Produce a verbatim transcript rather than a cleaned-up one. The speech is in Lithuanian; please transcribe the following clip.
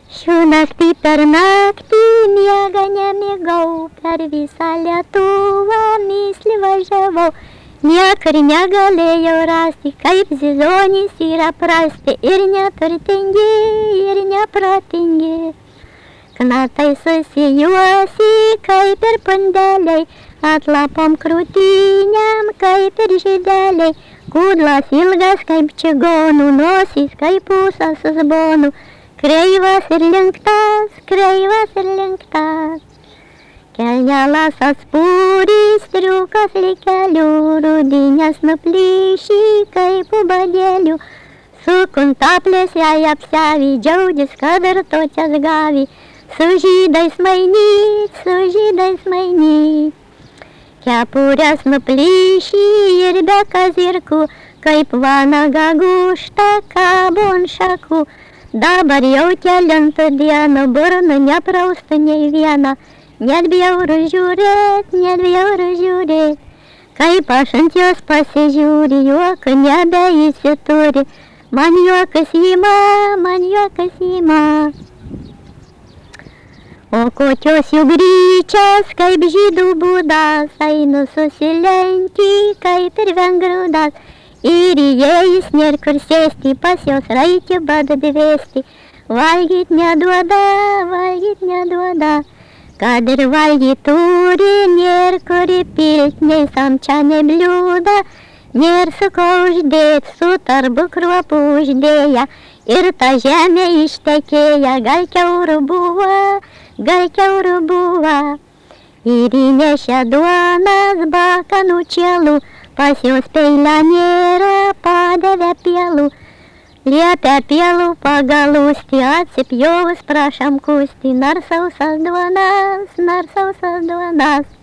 Šių naktį per naktį miega nemigau, per visą Lietuvą myslį važiavau. Niekur negalėjau rasti, kaip zizonis yra prasti, ir neturtingi, ir neprotingi. Knatai susijuosi, kaip ir pandeliai, atlapom krūtinėm, kaip ir žydeliai. Kudlas ilgas kaip čigonų, nosis kaip ūsas uzbonų. Kreivas ir linktas, kreivas ir linktas. Kelnelas atspūrys, triukas likelių, rudinės nuplyšį kaip ubadėlių. Su kuntaplės jai apsiavį, džiaudis, kad ir točias gavi. Su žydais mainyt, su žydais mainyt. Kepurės nuplyšį ir be kazirkų, kaip vanaga gūžta kabo ant šakų. Dabar jau kelintų dienų, burnu nepraustų nei vieną. Net bjauru žiūrėt, net bjauru žiūrėt. Kaip aš ant jos pasižiūri, juoko nebeįsituri. Man juokas ima, man juokas ima. O kokios jų gryčias, kaip žydų būdas, einu susilenki, kaip ir vengrūdas. Ir įėjus nėr kur sėsti, pas jos reikia badu dvėsti. Valgyt neduoda, valgyt neduoda. Kad ir valgyt turi, nėr kur įpilt, nei samčia, nei bliūda. Nėr su ko uždėt, su tarbu kruopu uždėja. Ir ta žemė ištekėja, gal kiaurų buvo, gal kiaurų buvo. Ir įnešė duonas bakanų čielų, pas jos peilę nėra, padavė pielų. Liepia pielų pagalūsti, atsipjovus prašom kūsti, narsausas duonas, narsausas duonas.